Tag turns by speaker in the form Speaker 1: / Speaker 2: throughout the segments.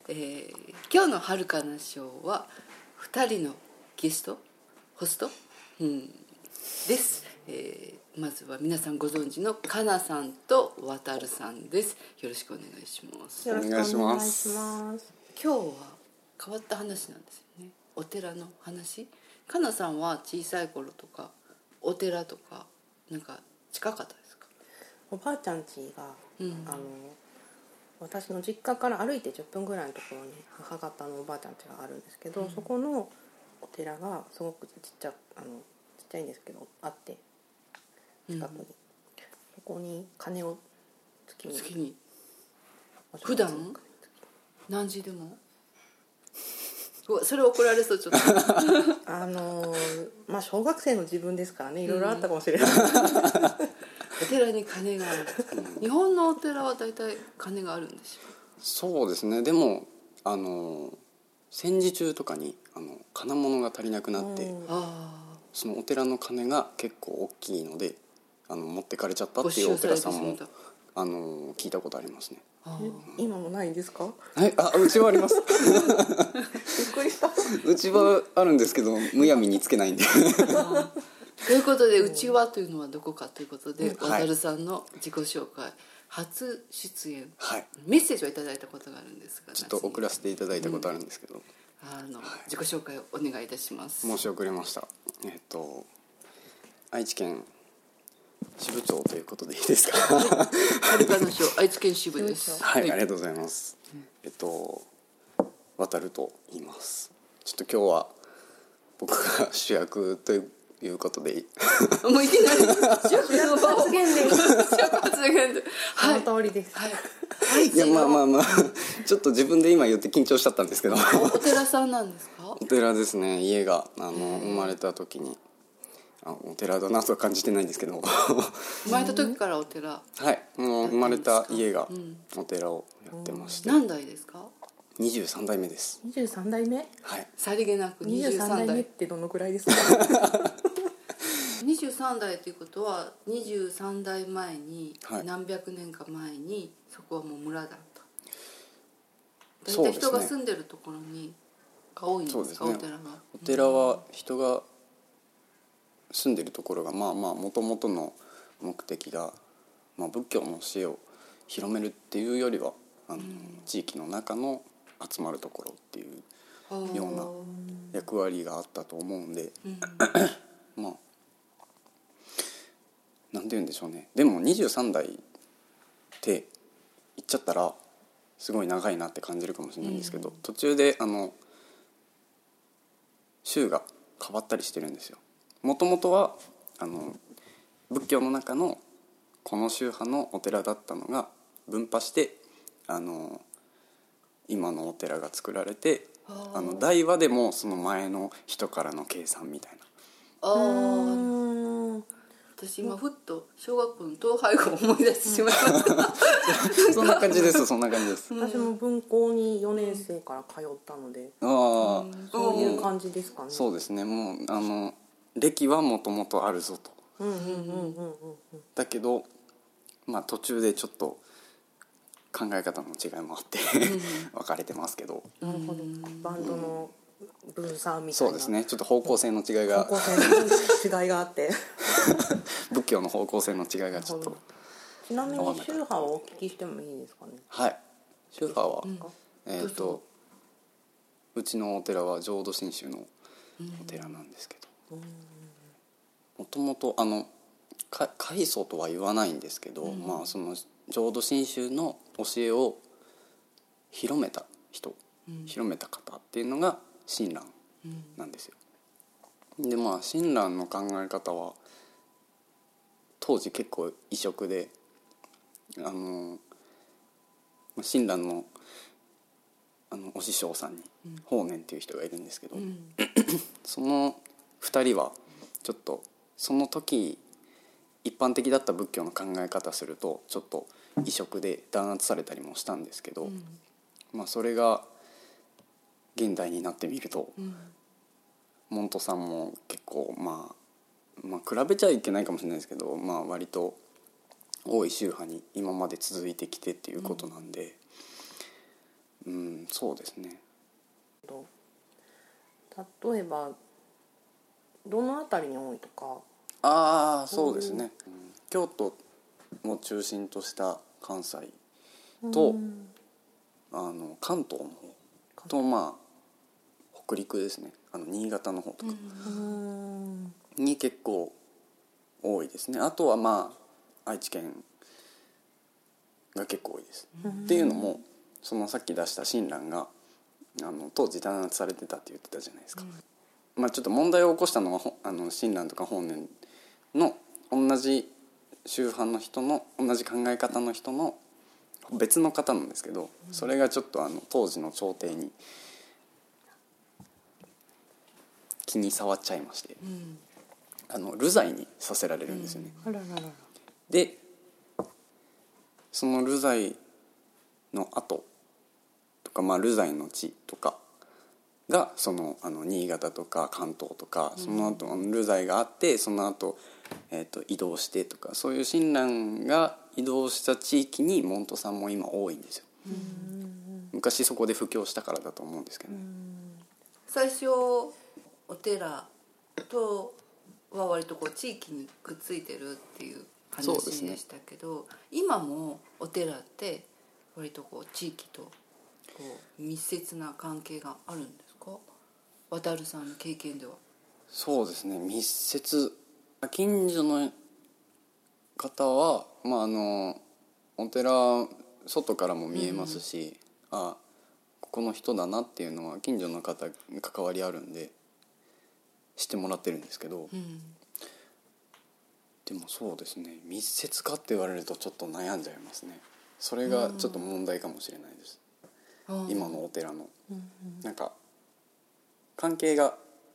Speaker 1: 今日のはるかなショーは2人のゲストホスト、です、まずは皆さんご存知のかなさんとわたるさんです。よろしくお願いします。
Speaker 2: よろしくお願いします。
Speaker 1: 今日は変わった話なんですよね。お寺の話。かなさんは小さい頃とかお寺とかなんか近かったですか？
Speaker 2: おばあちゃん家が、私の実家から歩いて10分ぐらいのところに母方のおばあちゃん家があるんですけど、そこのお寺がすごくちっちゃいんですけどあって近くに、そこに鐘を月に
Speaker 1: 普段何時でもそれ怒られそうちょっと
Speaker 2: 小学生の自分ですからね、いろいろあったかもしれない、
Speaker 1: お寺に鐘がある。日本のお寺は大体鐘があるんでしょう？
Speaker 3: そうですね。でも戦時中とかに金物が足りなくなって、そのお寺の鐘が結構大きいので持ってかれちゃったっていうお寺さんも聞いたことありますね。
Speaker 2: 今もないんですか？
Speaker 3: はい、うちはあります。
Speaker 2: びっくりした。
Speaker 3: うちはあるんですけどむやみにつけないんで。
Speaker 1: ということで、うちはというのはどこかということで、わたるさんの自己紹介、初出演、メッセージをいただいたことがあるんですが、
Speaker 3: ちょっと送らせていただいたことあるんですけど、
Speaker 1: 自己紹介をお願いいたします。
Speaker 3: 申し遅れました。愛知県支部長ということでいいですか？
Speaker 1: はるかなショー愛知県支部です。
Speaker 3: はい、ありがとうございます。わたると言います。ちょっと今日は僕が主役ということで
Speaker 1: もういきなり主役の場を
Speaker 2: 発言で
Speaker 1: はい、
Speaker 2: その通りです。
Speaker 1: はい、
Speaker 3: いやちょっと自分で今言って緊張しちゃったんですけど。
Speaker 1: お寺さんなんですか？
Speaker 3: お寺ですね。家が生まれた時にお寺だなとは感じてないんですけど。
Speaker 1: 生まれた時からお寺。
Speaker 3: はい、もう生まれた家がお寺をやってまして。
Speaker 1: 何代ですか
Speaker 3: ？23代目です。
Speaker 2: 23代目？
Speaker 3: はい。
Speaker 1: さりげなく
Speaker 2: 23代目ってどのくらいですか
Speaker 1: ？23代ということは23代前に、何百年か前にそこはもう村だった。大体人が住んでるところにが多いんですか？お寺が。
Speaker 3: お寺は人が住んでるところがもともとの目的が、仏教の教えを広めるっていうよりは地域の中の集まるところっていうような役割があったと思うんで、なんて言うんでしょうね。でも23代って言っちゃったらすごい長いなって感じるかもしれないんですけど、途中で宗が変わったりしてるんですよ。もともとは仏教の中のこの宗派のお寺だったのが分派して今のお寺が作られて、代はでもその前の人からの計算みたいな。
Speaker 1: 私今ふっと小学校の統廃合を思い出してしまいました
Speaker 3: そんな感じです。そんな感じです。
Speaker 2: 私も分校に4年生から通ったので、そういう感じですかね。
Speaker 3: そうですね。もう歴はもともとあるぞと。だけど途中でちょっと考え方の違いもあって分かれてますけど。
Speaker 2: なるほど。バンドの分散みたいな。
Speaker 3: そうですね。ちょっと方向性の違いが
Speaker 2: あって
Speaker 3: 仏教の方向性の違いがちょっと。
Speaker 2: ちなみに宗派をお聞きしてもいいですかね？
Speaker 3: はい。宗派はうちのお寺は浄土真宗のお寺なんですけど、もともと開祖とは言わないんですけど、その浄土真宗の教えを広めた人、広めた方っていうのが親鸞なんですよ。で親鸞の考え方は当時結構異色で、親鸞のお師匠さんに法然っていう人がいるんですけど、その2人はちょっとその時一般的だった仏教の考え方するとちょっと異色で弾圧されたりもしたんですけど、それが現代になってみると、門徒さんも結構比べちゃいけないかもしれないですけど、割と多い宗派に今まで続いてきてっていうことなんで、 そうですね。
Speaker 2: 例えばどの辺りに多いとか。
Speaker 3: ああそうですね、京都を中心とした関西と、関東の方と北陸ですね、新潟の方とかに結構多いですね。あとは愛知県が結構多いです。っていうのもそのさっき出した親鸞が当時弾圧されてたって言ってたじゃないですか。ちょっと問題を起こしたのは親鸞とか法然の同じ宗派の人の同じ考え方の人の別の方なんですけど、それがちょっと当時の朝廷に気に障っちゃいまして、流罪にさせられるんですよね。でその流罪の後とか、流罪の地とかが新潟とか関東とか、その後流罪があってその後、移動してとか、そういう親鸞が移動した地域に門徒さんも今多いんですよ。昔そこで布教したからだと思うんですけどね。
Speaker 1: 最初お寺とは割と地域にくっついてるっていう話でしたけど、今もお寺って割と地域と密接な関係があるんですか？渡さんの経験では。
Speaker 3: そうですね、密接。近所の方は、お寺外からも見えますし、ここの人だなっていうのは近所の方に関わりあるんでしてもらってるんですけど、でもそうですね、密接かって言われるとちょっと悩んじゃいますね。それがちょっと問題かもしれないです、今のお寺の、なんか関係が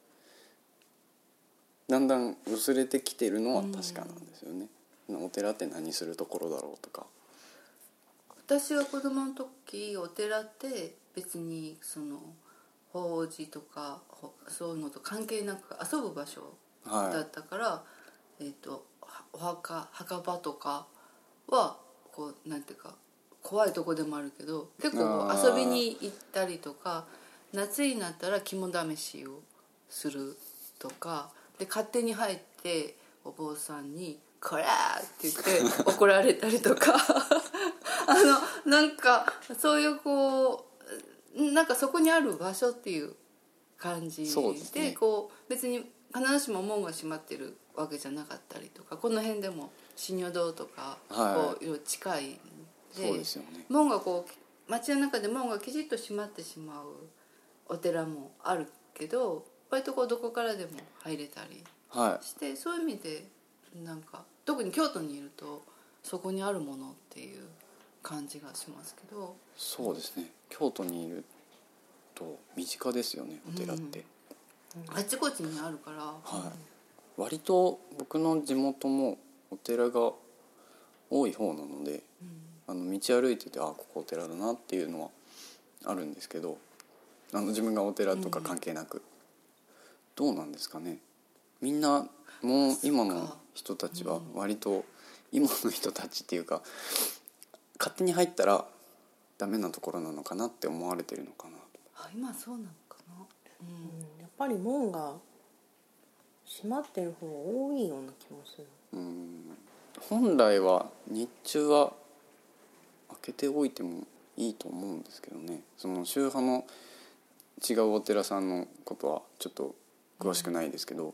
Speaker 3: だんだん薄れてきてるのは確かなんですよね。お寺って何するところだろうとか。
Speaker 1: 私が子供の時お寺って別に法事とかそういうのと関係なく遊ぶ場所だったから、お墓場とかはなんていうか怖いとこでもあるけど、結構遊びに行ったりとか、夏になったら肝試しをするとかで、勝手に入ってお坊さんに「こら!」って言って怒られたりとかなんかそういうなんかそこにある場所っていう感じ で、別に必ずしも門が閉まってるわけじゃなかったりとか、この辺でも信如堂とかいろいろ近いんで、
Speaker 3: そうですよね、
Speaker 1: 門が街の中で門がきちっと閉まってしまうお寺もあるけど、割とどこからでも入れたりして、そういう意味でなんか特に京都にいるとそこにあるものっていう感じがしますけど。
Speaker 3: そうですね、京都にいると身近ですよね、お寺って、
Speaker 1: あちこちにあるから、
Speaker 3: 割と僕の地元もお寺が多い方なので、道歩いててここお寺だなっていうのはあるんですけど、自分がお寺とか関係なく、どうなんですかね。みんなもう今の人たちは割と、今の人たちっていうか勝手に入ったらダメなところなのかなって思われてるのかな。
Speaker 1: 今そうなのかな、
Speaker 2: やっぱり門が閉まってる方が多いような気もする。
Speaker 3: 本来は日中は開けておいてもいいと思うんですけどね。その宗派の違うお寺さんのことはちょっと詳しくないですけど、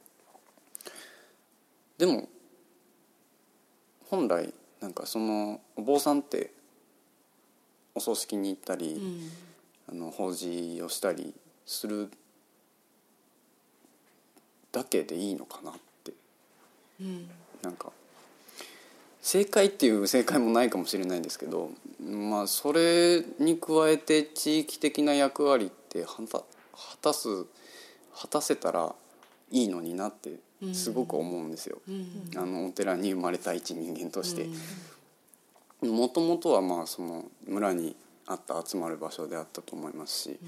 Speaker 3: でも本来なんかお坊さんってお葬式に行ったり、法事をしたりするだけでいいのかなって、なんか正解っていう正解もないかもしれないんですけど、それに加えて地域的な役割って果たせたらいいのになってすごく思うんですよ、お寺に生まれた一人間として。もともとはその村にあった集まる場所であったと思いますし、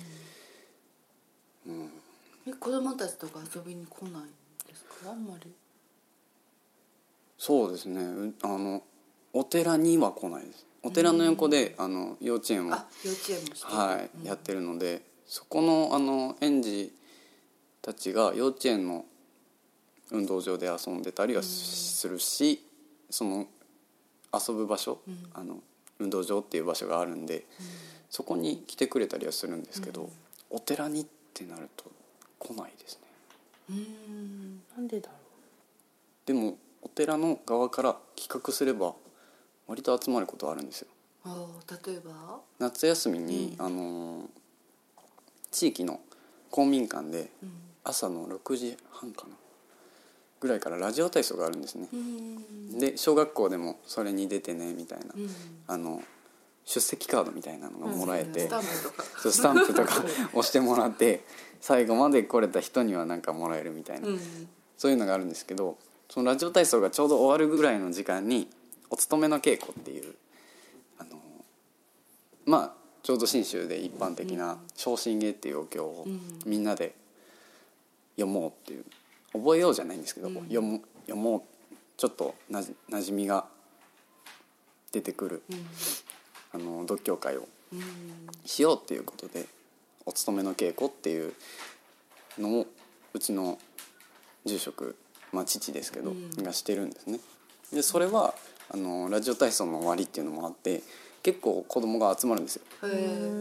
Speaker 1: 子供たちとか遊びに来ないんですか？あんまり。
Speaker 3: そうですね、お寺には来ないです。 お寺の横で幼稚園を、
Speaker 1: 幼稚園もしてる、
Speaker 3: はい、やってるので、そこの園児たちが幼稚園の運動場で遊んでたりはするし、その遊ぶ場所、運動場っていう場所があるんで、そこに来てくれたりはするんですけど、お寺にってなると来ないですね。
Speaker 2: なんでだろ
Speaker 3: でもお寺の側から企画すれば割と集まることはあるんですよ。
Speaker 1: 例えば
Speaker 3: 夏休みに、地域の公民館で朝の6時半かなぐらいからラジオ体操があるんですね。で小学校でもそれに出てねみたいな、出席カードみたいなのがもらえて、スタンプとか押してもらって最後まで来れた人には何かもらえるみたいな、そういうのがあるんですけど、そのラジオ体操がちょうど終わるぐらいの時間にお勤めの稽古っていうちょうど信州で一般的な昇進芸っていうお経をみんなで読もうっていう、覚えようじゃないんですけど、読もうちょっとなじみが出てくる、読経会をしようっていうことで、お勤めの稽古っていうのをうちの住職、父ですけど、がしてるんですね。でそれはラジオ体操の終わりっていうのもあって結構子供が集まるんですよ。終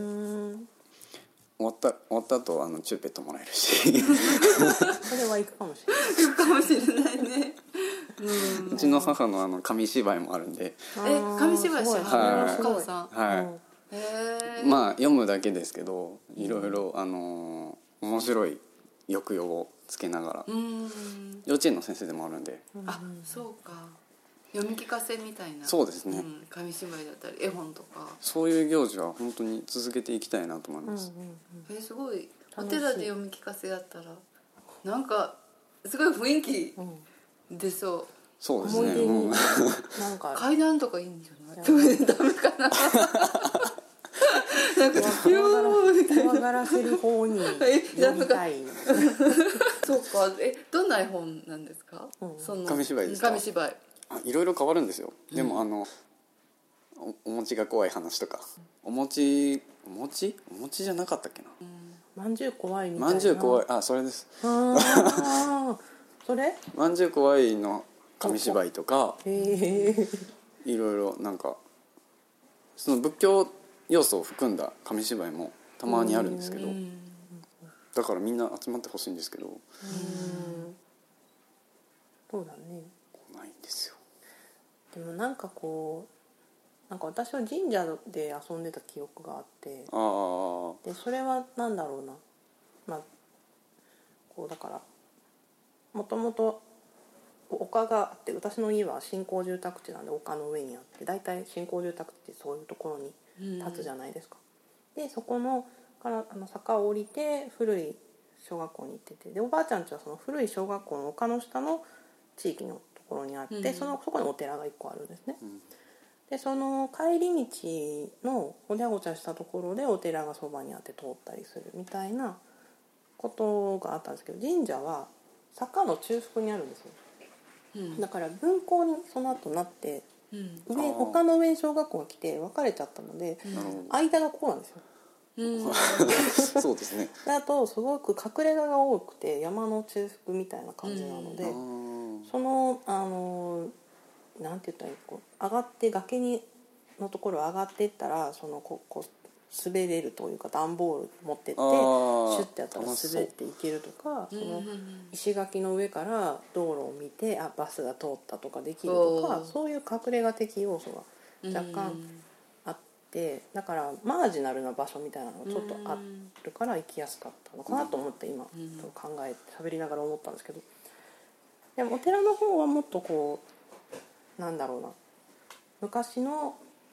Speaker 3: わった後チューペットもらえるし
Speaker 2: それは行くかもしれない
Speaker 1: 行くかもしれないね。
Speaker 3: うちの母の紙芝居もあるんで。
Speaker 1: 紙芝居してはるの、お母さん。
Speaker 3: はい、読むだけですけどいろいろ面白い抑揚をつけながら、幼稚園の先生でもあるんで。
Speaker 1: そうか、読み聞かせみたいな。
Speaker 3: そうですね、
Speaker 1: 紙芝居だったり絵本とか、
Speaker 3: そういう行事は本当に続けていきたいなと思います。
Speaker 1: すごい。お寺で読み聞かせやったらなんかすごい雰囲気出そう。
Speaker 3: そうですね。
Speaker 2: なんか
Speaker 1: 階段とかいいんじゃない？ダメかな。なんかピューみたいな。
Speaker 2: 怖がらせる方に読みたい。
Speaker 1: そうか。どんな絵本なんですか？その
Speaker 3: 紙芝居ですか？
Speaker 1: 紙芝居。
Speaker 3: いろいろ変わるんですよ。でもお餅が怖い話とか、お餅じゃなかったっけな。
Speaker 2: まんじゅう怖いみたいな。
Speaker 3: まんじゅう怖い、それです。
Speaker 2: それ？
Speaker 3: まんじゅう怖いの紙芝居とか、いろいろなんかその仏教要素を含んだ紙芝居もたまにあるんですけど、だからみんな集まってほしいんですけど、
Speaker 2: そうだね。
Speaker 3: 来ないんですよ。
Speaker 2: でもなんか私は神社で遊んでた記憶があって、でそれはなんだろうな、だからもともと丘があって、私の家は新興住宅地なんで丘の上にあって、だいたい新興住宅地ってそういうところに立つじゃないですか。でそこのから坂を降りて古い小学校に行ってて、でおばあちゃん家はその古い小学校の丘の下の地域のところにあって、そこにお寺が1個あるんですね。でその帰り道のごちゃごちゃしたところでお寺がそばにあって通ったりするみたいなことがあったんですけど、神社は坂の中腹にあるんですよ。だから分校にその後なって、丘の上に小学校が来て分かれちゃったので、間がこうなんですよ。
Speaker 3: そうですね。
Speaker 2: あとすごく隠れ家が多くて山の中腹みたいな感じなので、そのなんて言ったらいい、上がって崖のところを上がっていったら、その滑れるというか、段ボール持ってってシュッてやったら滑っていけるとか、その石垣の上から道路を見てバスが通ったとかできるとか、そういう隠れ家的要素が若干あって、だからマージナルな場所みたいなのがちょっとあるから行きやすかったのかなと思って今喋りながら思ったんですけど、でもお寺の方はもっとなんだろうな、昔の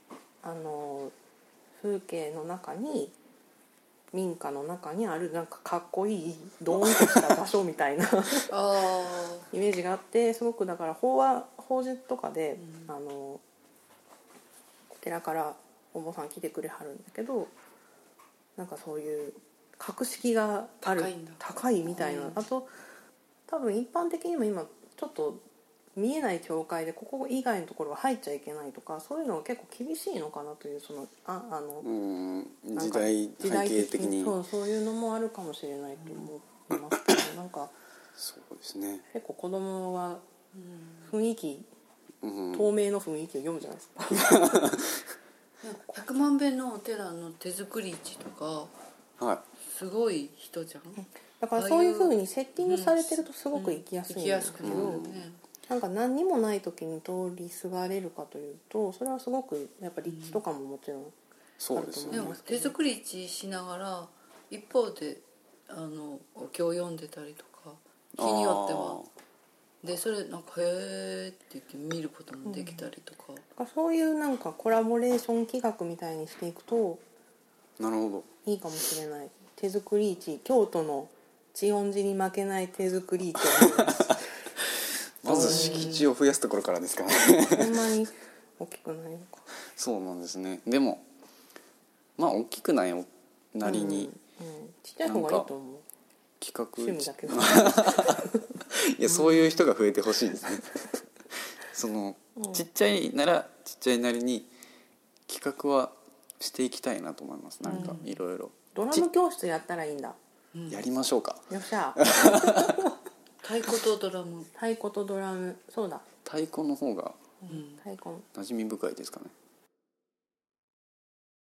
Speaker 2: 風景の中に、民家の中にあるなんかかっこいいドーンとした場所みたいなイメージがあって、すごくだから法事とかで、お寺からお坊さん来てくれはるんだけど、なんかそういう格式がある高いみたいな、あと多分一般的にも今ちょっと見えない境界でここ以外のところは入っちゃいけないとか、そういうのが結構厳しいのかなという、その
Speaker 3: 時代背景的に
Speaker 2: そういうのもあるかもしれないと思いますけど、なんか
Speaker 3: そうですね、
Speaker 2: 結構子供は雰囲気、透明の雰囲気を読むじゃないですか。
Speaker 1: 100万遍のお寺の手作り市とか、
Speaker 3: はい、
Speaker 1: すごい人じゃん。
Speaker 2: だからそういう風にセッティングされてるとすごく行きやすいんですけど、なんか何にもない時に通りすがれるかというと、それはすごくやっぱ立地とかももちろんあると思いますけど、
Speaker 1: 手作り市しながら一方でお経を読んでたりとか、日によってはで、それなんかへーって言って見ることもできたりとか、
Speaker 2: そういうなんかコラボレーション企画みたいにしていくと
Speaker 3: なるほど、
Speaker 2: いいかもしれない。手作り市、京都の千音寺に負けない手作り市を
Speaker 3: まず敷地を増やすところからですかね。
Speaker 2: そんなに大きくないのか。
Speaker 3: そうなんですね。でもまあ大きくないなりに、
Speaker 2: ちっちゃい方がいいと思う。
Speaker 3: 企画
Speaker 2: 趣味だけど
Speaker 3: いや、そういう人が増えてほしいですね。そのちっちゃいならちっちゃいなりに企画はしていきたいなと思います。なんかいろいろ
Speaker 2: ドラム教室やったらいいんだ。
Speaker 3: やりましょうか。
Speaker 2: よっしゃ。
Speaker 1: 太鼓とドラム。
Speaker 2: 太鼓とドラム、そうだ。
Speaker 3: 太鼓の方が
Speaker 2: 太鼓
Speaker 3: 馴染み深いですかね。